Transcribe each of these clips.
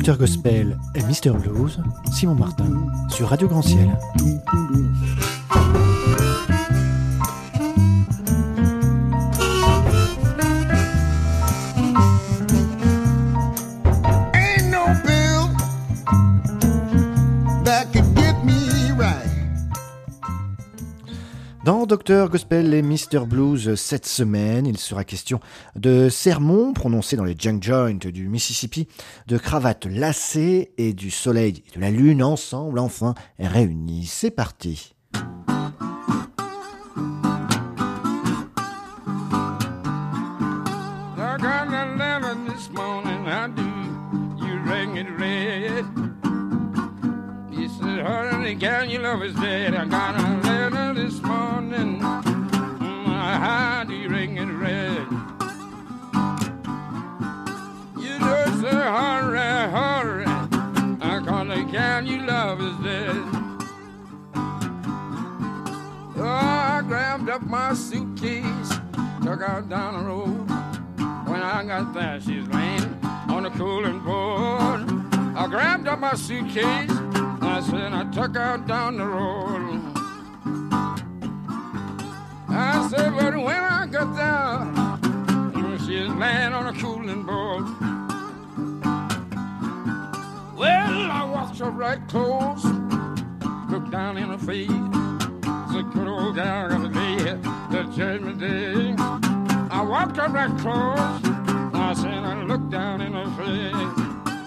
Dr Gospel et Mr Blues, Simon Martin, sur Radio Grand Ciel. Dans Dr Gospel et Mr Blues cette semaine, il sera question de sermons prononcés dans les junk joints du Mississippi, de cravates lacées et du soleil et de la lune ensemble enfin réunis. C'est parti. How do you ring it red? You just say hurry, hurry, cause the gal you love is dead. Oh, I grabbed up my suitcase, took out down the road. When I got there, she's laying on the cooling board. I grabbed up my suitcase, I said I took out down the road. I said, but when I got there, she's laying on a cooling board. Well, I walked up right close, looked down in her face. Said, good old gal, gonna be here the judgment day. I walked up right close, I said, I looked down in her face.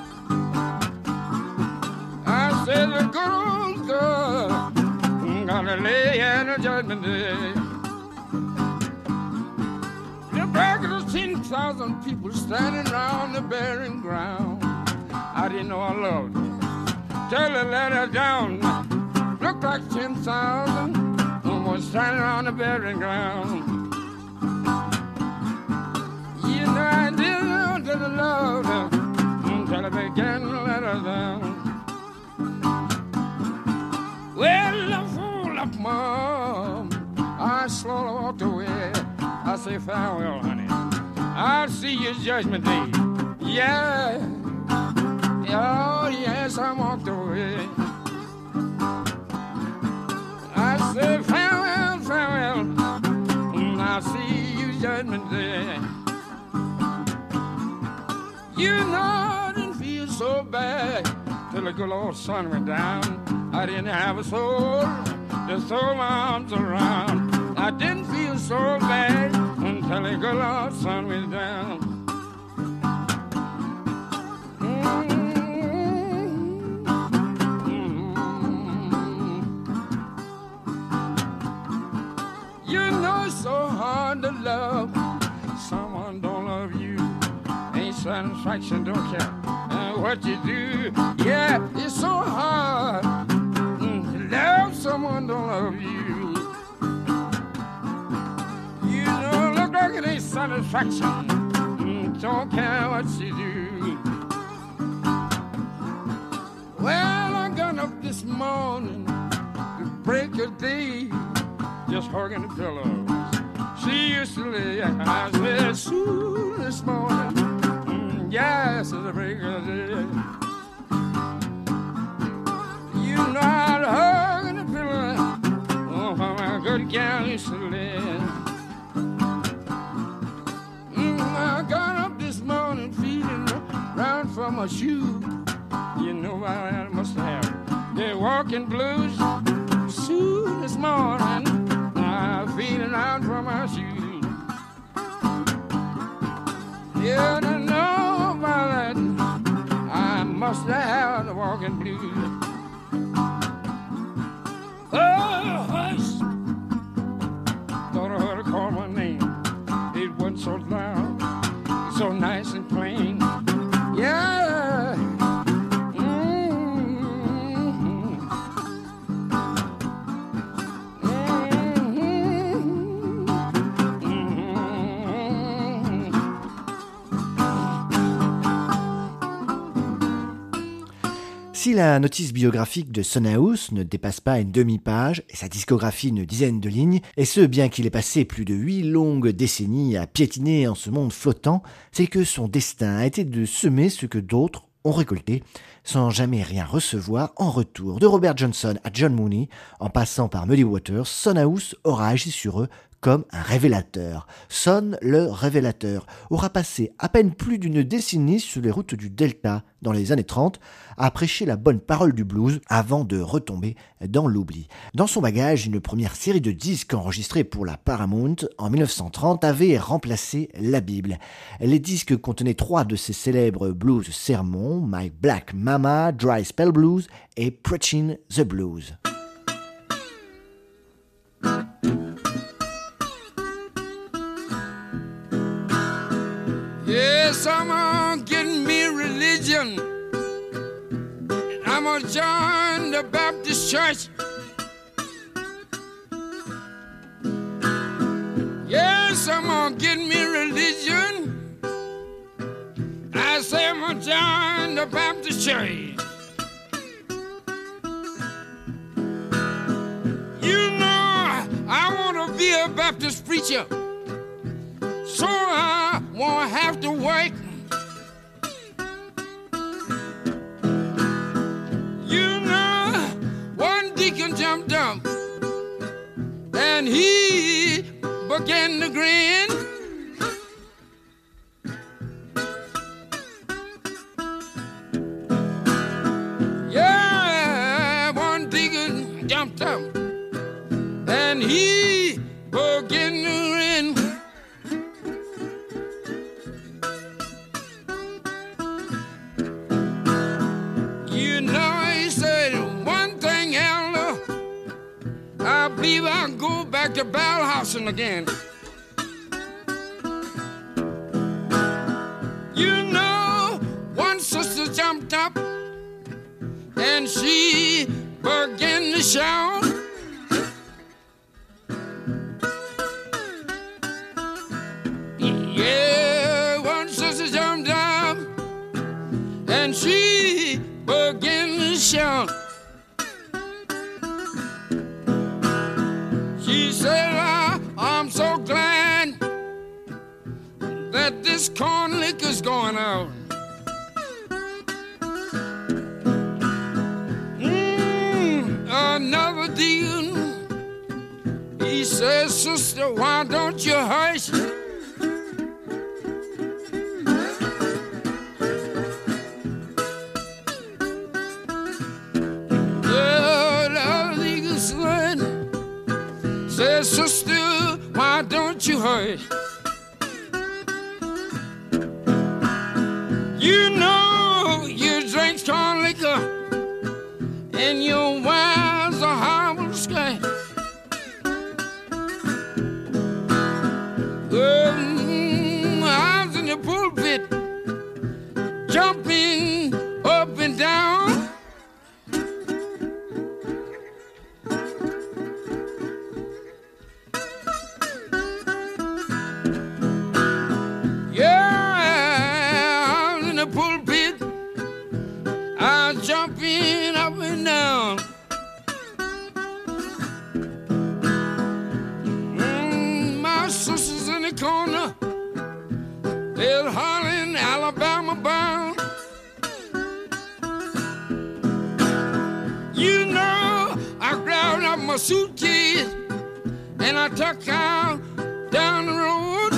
I said, the good old girl, gonna lay in the judgment day. Back of the 10,000 people standing around the burying ground. I didn't know I loved her. Till I let her down. Looked like 10,000 was standing around the burying ground. You know I didn't love her until I began to let her down. Well, I fooled up, Mom. I slowly walked away. I say farewell, honey. I'll see you judgment day. Yeah. Oh, yes, I walked away. I say farewell, farewell. I'll see you judgment day. You know I didn't feel so bad till the good old sun went down. I didn't have a soul to throw my arms around. I didn't feel so bad until the good Lord sun went down. You know it's so hard to love someone don't love you. Ain't satisfaction, don't care what you do. Yeah, it's so hard to love someone don't love you. It ain't satisfaction, don't care what you do. Well, I got up this morning to break a day, just hugging the pillows she used to lay. I said, soon this morning, yes, it's a break of day. You know I'd hug the pillow, oh, my good gal used to lay. I got up this morning feeling round for my shoe. You know what I must have. They're walking blues. Soon this morning, I'm feeling round for my shoe. Yeah, I know about that. I must have the walking blues. Oh, hush. Thought I heard her call my name. It wasn't so loud. So nice and plain, yeah. Si la notice biographique de Son House ne dépasse pas une demi-page et sa discographie une dizaine de lignes, et ce bien qu'il ait passé plus de 8 longues décennies à piétiner en ce monde flottant, c'est que son destin a été de semer ce que d'autres ont récolté sans jamais rien recevoir en retour. De Robert Johnson à John Mooney, en passant par Muddy Waters, Son House aura agi sur eux comme un révélateur. Son, le révélateur, aura passé à peine plus d'une décennie sur les routes du Delta dans les années 30 à prêcher la bonne parole du blues avant de retomber dans l'oubli. Dans son bagage, une première série de disques enregistrés pour la Paramount en 1930 avait remplacé la Bible. Les disques contenaient 3 de ses célèbres blues sermons, My Black Mama, Dry Spell Blues et Preaching the Blues. Yes, I'm gonna get me religion. I'm gonna join the Baptist church. Yes, I'm gonna get me religion. I say I'm gonna join the Baptist church. You know, I wanna be a Baptist preacher, so I won't have to work. You know, one deacon jumped up and he began to grin. Yeah, one deacon jumped up and he began to grin. I believe I'll go back to Ballhausen again. You know, one sister jumped up and she began to shout. Yeah, one sister jumped up and she began to shout. She said, I'm so glad that this corn liquor's going out. Another deal. He says, sister, why don't you hush? Says, sister, why don't you hush? You know you drink corn liquor and your wives are horrible sky. I was in the pulpit jumping up and down. Jumping up and down. My sister's in the corner, they're hollering Alabama bound. You know, I grabbed up my suitcase and I took out down the road.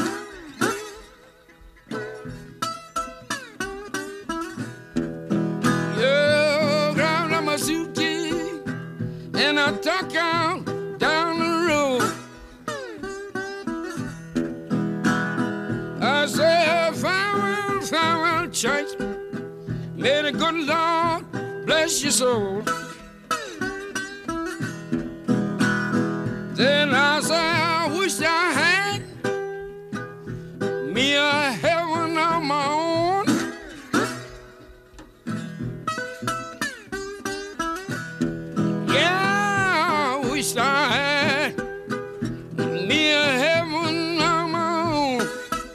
Suitcase and I took out down the road. I said, farewell, farewell, church. May the good Lord bless your soul. Then I said, I wish I had me a heaven of my own. I had me a heaven of my own.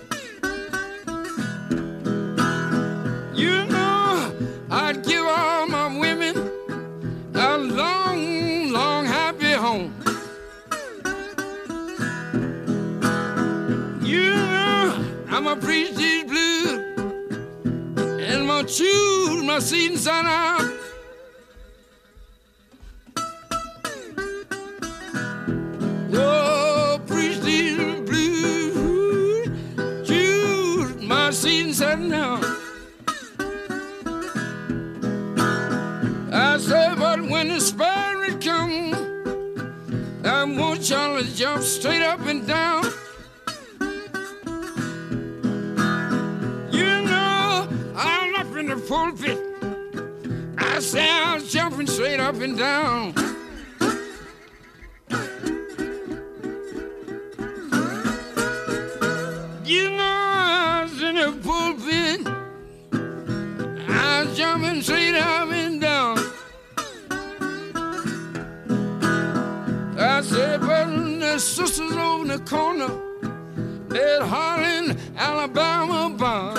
You know, I'd give all my women a long, long, happy home. You know, I'ma preach these blues and I'ma choose seat and sun out. Oh, preach these blues, choose my seat and sun down. I said, but when the spirit comes, I want y'all to jump straight up and down. You know, I'm up in the pulpit. I say I was jumping straight up and down. You know, I was in the pulpit. I was jumping straight up and down. I said, but the sisters over in the corner, they're hollering Alabama bound.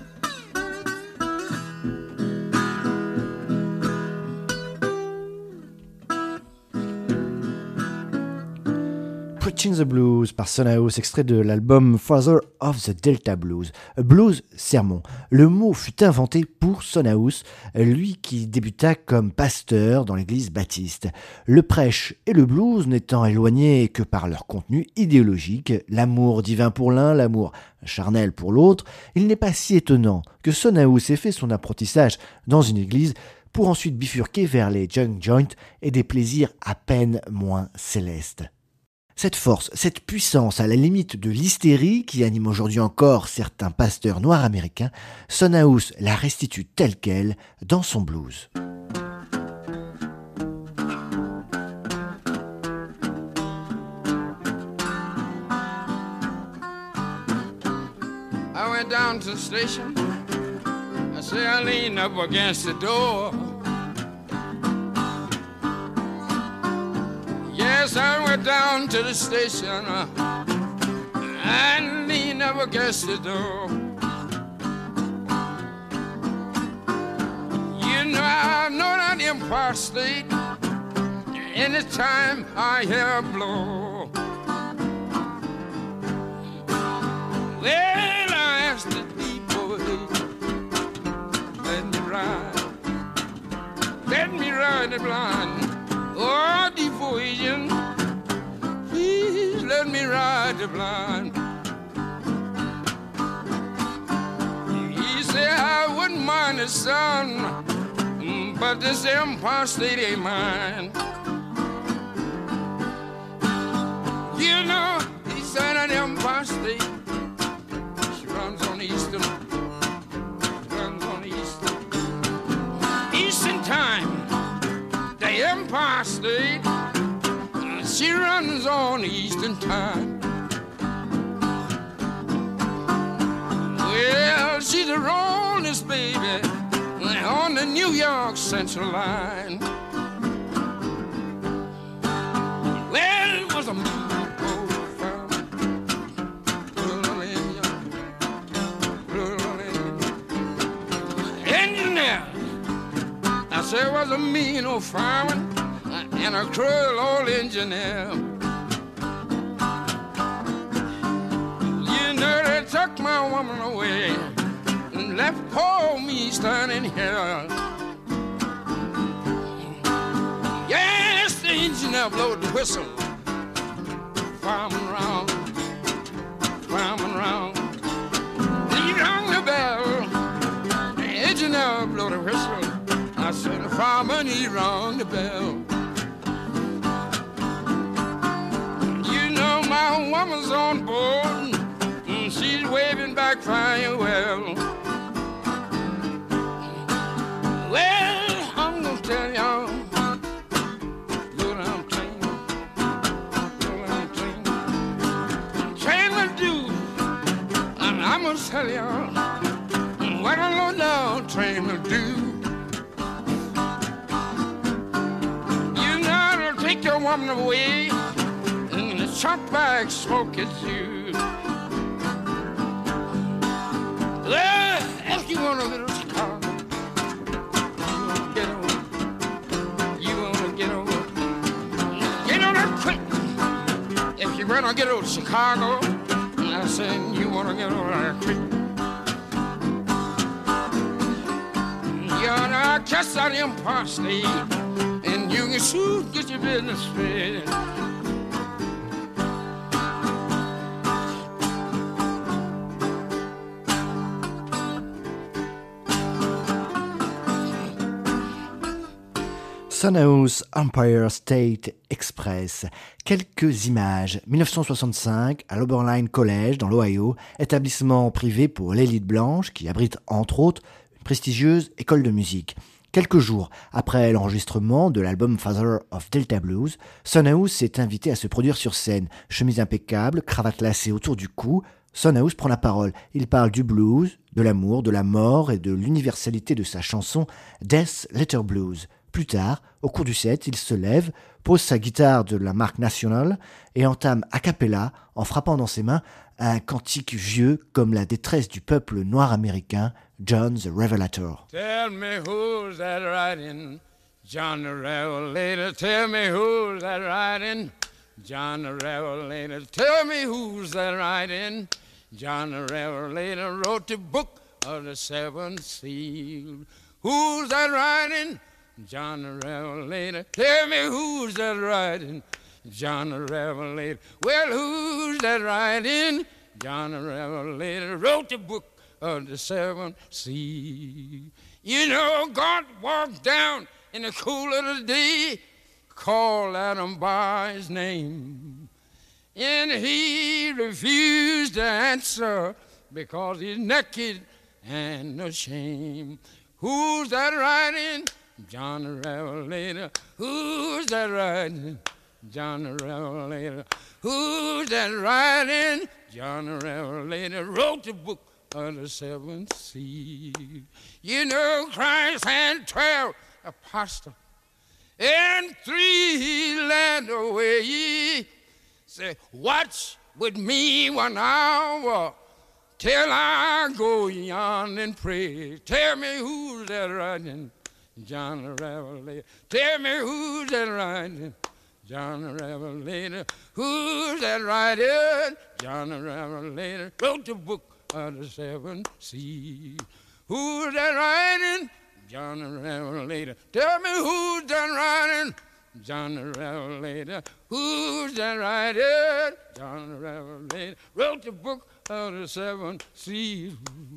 Preaching the Blues par Son House, extrait de l'album Father of the Delta Blues. Blues, sermon. Le mot fut inventé pour Son House, lui qui débuta comme pasteur dans l'église baptiste. Le prêche et le blues n'étant éloignés que par leur contenu idéologique, l'amour divin pour l'un, l'amour charnel pour l'autre, il n'est pas si étonnant que Son House ait fait son apprentissage dans une église pour ensuite bifurquer vers les junk joints et des plaisirs à peine moins célestes. Cette force, cette puissance à la limite de l'hystérie qui anime aujourd'hui encore certains pasteurs noirs américains, Son House la restitue telle qu'elle dans son blues. I went down to the station. I say I leaned up against the door. Yes, I went down to the station and leaned up against the door. You know, I know that Empire State anytime I hear a blow. Well, I asked the people, let me ride the blind. Oh, devotion, please let me ride the blind. He said I wouldn't mind the sun, but this Empire State ain't mine. You know, he said that Empire State, she runs on the eastern time. The Empire State, she runs on Eastern time. Well, she's the rollest baby on the New York Central line. Well, it was a engineer. I said it was a mean old fireman and a cruel old engineer. You know, they took my woman away and left poor me standing here. Yes, the engineer blowed the whistle. Fireman round, fireman round. He rung the bell. The engineer blowed the whistle. I said, the fireman, he rung the bell. You know, my woman's on board, and she's waving back farewell. Well, I'm gonna tell y'all, low-down train will do. And I'm gonna tell y'all what a low-down train will do. Take your woman away and the chop bag smoke at you. Well, if you want a little Chicago, you wanna get over, get on that quick. If you wanna get over Chicago, I said you wanna get over that quick. You ought to catch out them parsley, and you can soon get your business straight. Son House Empire State Express. Quelques images. 1965, à l'Oberlin College, dans l'Ohio, établissement privé pour l'élite blanche qui abrite entre autres une prestigieuse école de musique. Quelques jours après l'enregistrement de l'album Father of Delta Blues, Son House est invité à se produire sur scène. Chemise impeccable, cravate lacée autour du cou, Son House prend la parole. Il parle du blues, de l'amour, de la mort et de l'universalité de sa chanson Death Letter Blues. Plus tard, au cours du set, il se lève, pose sa guitare de la marque National et entame a cappella, en frappant dans ses mains, un cantique vieux comme la détresse du peuple noir américain, John the Revelator. Tell me who's that riding, John the Revelator. Tell me who's that riding, John the Revelator. Tell me who's that riding, John the Revelator. Wrote the book of the seven seals. Who's that riding? John the Revelator. Tell me who's that riding, John the Revelator. Well, who's that riding? John the Revelator wrote the book of the seven seas. You know, God walked down in the cool of the day, called Adam by his name, and he refused to answer because he's naked and ashamed. Who's that riding? John the Revelator. Who's that riding? John the Revelator. Who's that riding? John the Revelator wrote the book of the seven seas. You know, Christ had 12 apostles, and 3 he led away. Say, watch with me 1 hour till I go yon and pray. Tell me who's that riding? John the Revelator. Tell me who's that riding? John the Revelator. Who's that riding? John the Revelator wrote the book of the seven seas. Who's that riding? John the Revelator. Tell me who's that riding? John the Revelator. Who's that riding? John the Revelator wrote the book of the seven seas.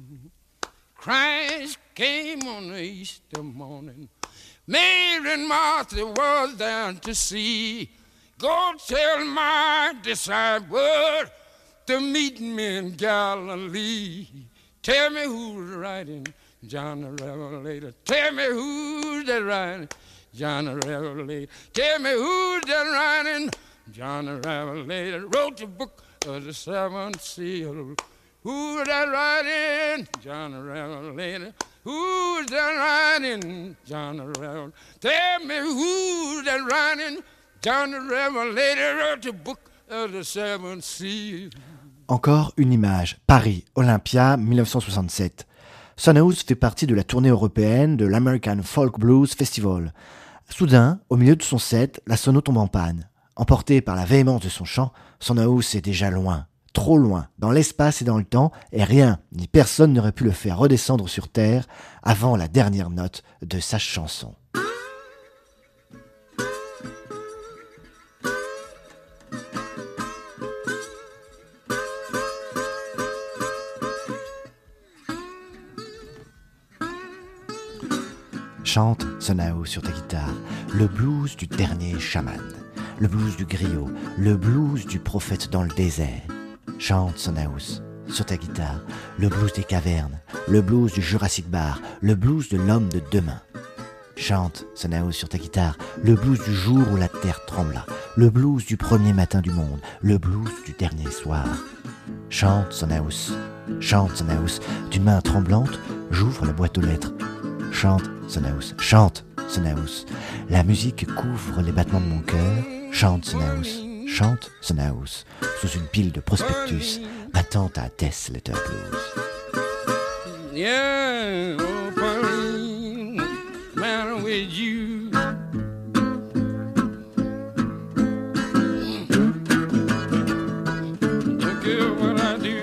Christ came on the Easter morning. Mary and Martha was down to see. Go tell my disciples to meet me in Galilee. Tell me who's riding, John the Revelator. Tell me who's that riding, John the Revelator. Tell me who's that riding, John the Revelator. Wrote the book of the seven seals. Who's that riding? John the Revelator. Who's that riding? John the Revelator. Tell me who's that riding? John the Revelator wrote the book of the seven seals. Encore une image. Paris, Olympia, 1967. Son House fait partie de la tournée européenne de l'American Folk Blues Festival. Soudain, au milieu de son set, la sono tombe en panne. Emporté par la véhémence de son chant, Son House est déjà loin. Trop loin, dans l'espace et dans le temps, et rien, ni personne n'aurait pu le faire redescendre sur Terre avant la dernière note de sa chanson. Chante Son House sur ta guitare, le blues du dernier chaman, le blues du griot, le blues du prophète dans le désert. Chante Son House sur ta guitare, le blues des cavernes, le blues du Jurassic Bar, le blues de l'homme de demain. Chante Son House sur ta guitare, le blues du jour où la terre trembla, le blues du premier matin du monde, le blues du dernier soir. Chante Son House, d'une main tremblante, j'ouvre la boîte aux lettres. Chante Son House, la musique couvre les battements de mon cœur. Chante Son House, sous une pile de prospectus, battant à Death Letter Blues. Yeah, oh, Pauline, man with you. Don't care what I do.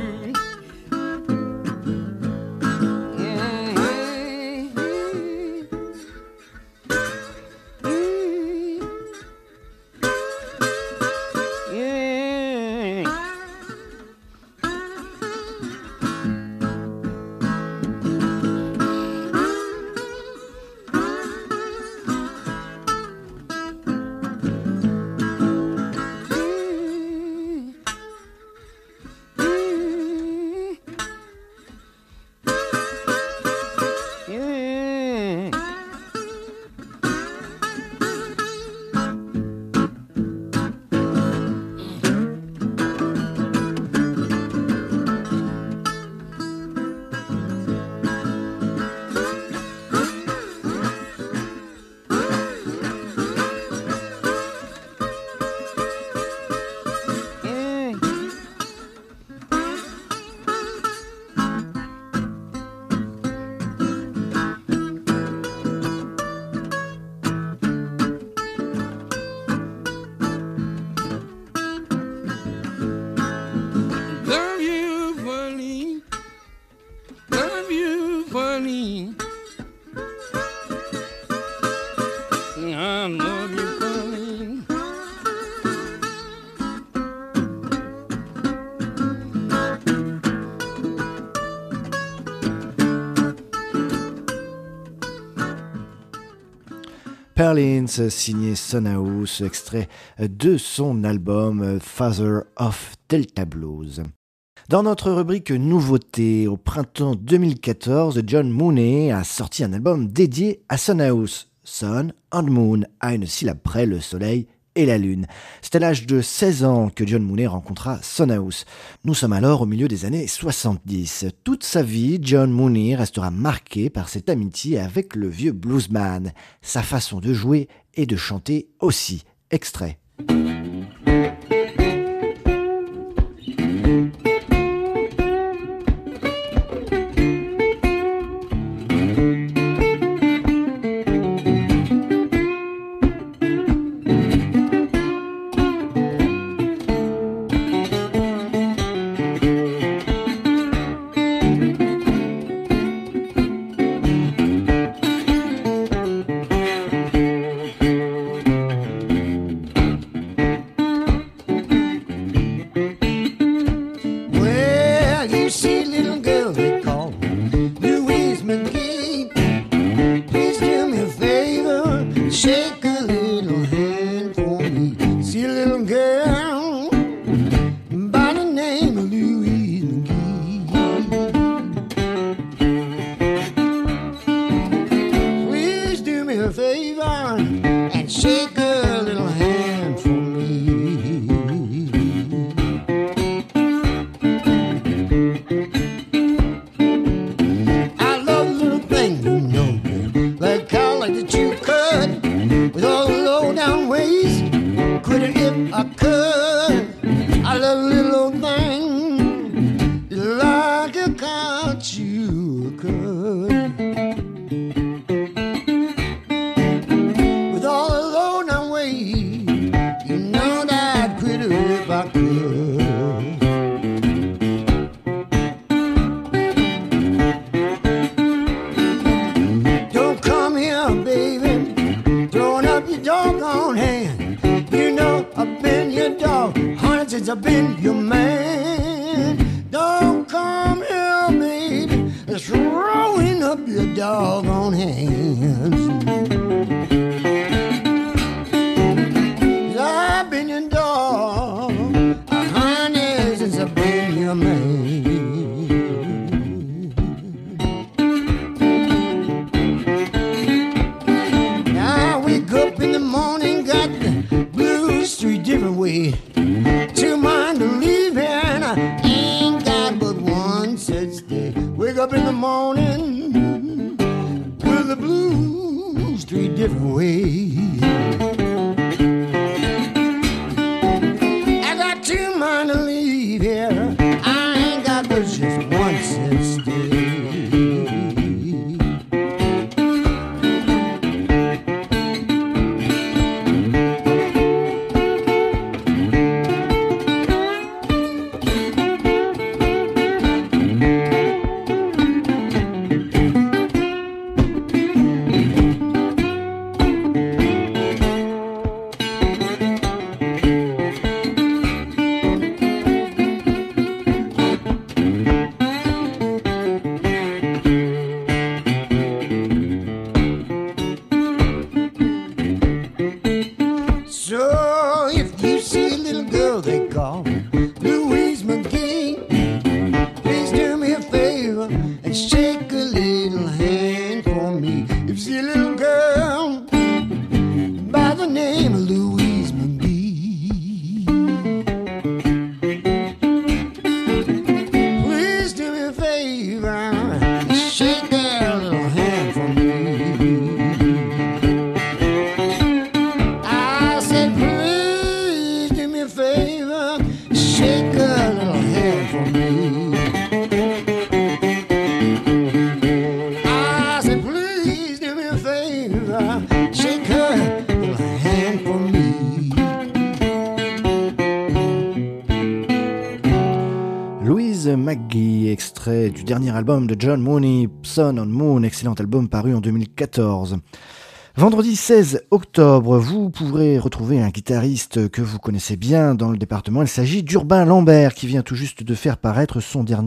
Perlins, signé Son House, extrait de son album Father of Delta Blues. Dans notre rubrique nouveautés, au printemps 2014, John Mooney a sorti un album dédié à Son House, Sun and Moon, à une syllabe près, le soleil et la lune. C'est à l'âge de 16 ans que John Mooney rencontra Son House. Nous sommes alors au milieu des années 70. Toute sa vie, John Mooney restera marqué par cette amitié avec le vieux bluesman. Sa façon de jouer et de chanter aussi. Extrait. McGee, extrait du dernier album de John Mooney, Sun and Moon, excellent album paru en 2014. Vendredi 16 octobre, vous pourrez retrouver un guitariste que vous connaissez bien dans le département. Il s'agit d'Urbain Lambert qui vient tout juste de faire paraître son dernier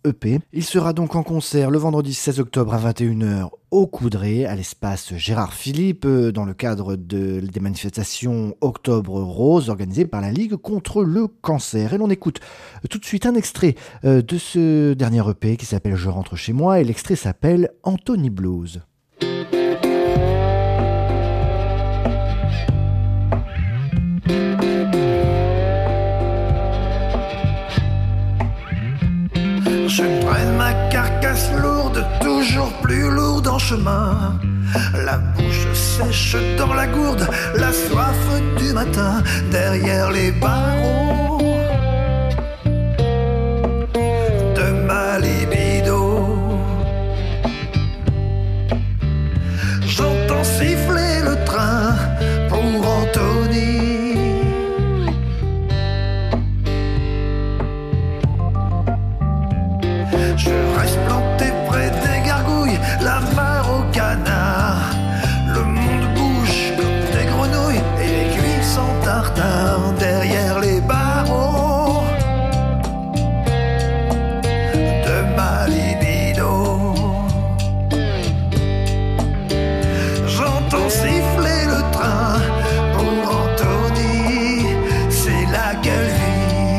EP. Il sera donc en concert le vendredi 16 octobre à 21h au Coudray, à l'espace Gérard Philippe, dans le cadre des manifestations Octobre Rose organisées par la Ligue contre le cancer. Et l'on écoute tout de suite un extrait de ce dernier EP qui s'appelle Je rentre chez moi, et l'extrait s'appelle Anthony Blues. Je traîne ma carcasse lourde, toujours plus lourde en chemin. La bouche sèche dans la gourde, la soif du matin derrière les barreaux de ma libido. J'entends siffler le train pour Anthony. Je reste planté près des gargouilles, la mare au canard. Le monde bouge comme des grenouilles et les cuisses en tartare derrière les barreaux de ma libido. J'entends siffler le train pour Anthony, c'est la gueule vie.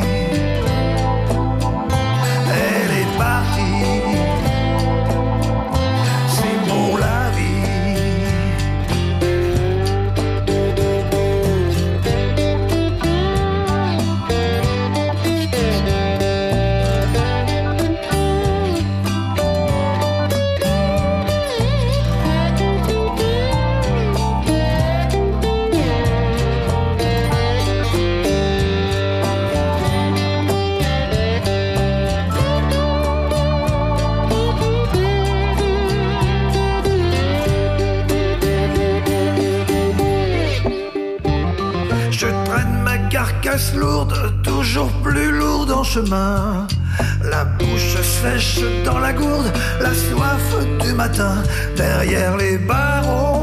Carcasse lourde, toujours plus lourde en chemin. La bouche sèche dans la gourde, la soif du matin derrière les barreaux